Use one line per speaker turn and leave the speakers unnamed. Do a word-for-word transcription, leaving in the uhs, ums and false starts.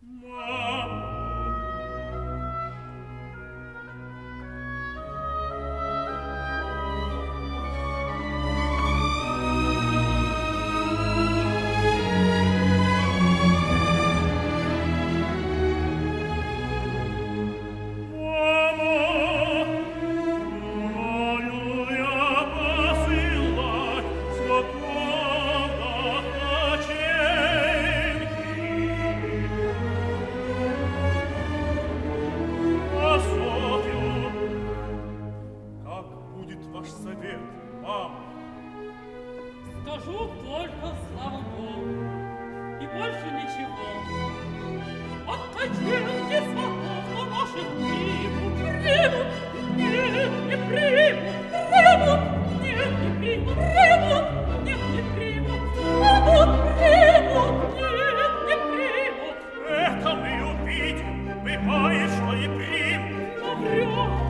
Скажу только слава Богу, и больше ничего. От кочевки сватов на наших примут, примут, нет, не примут, примут, нет, не примут, примут, нет, не примут, примут, примут, нет, не примут.
Это мы увидим, бывает, что и примут.
Но врёт.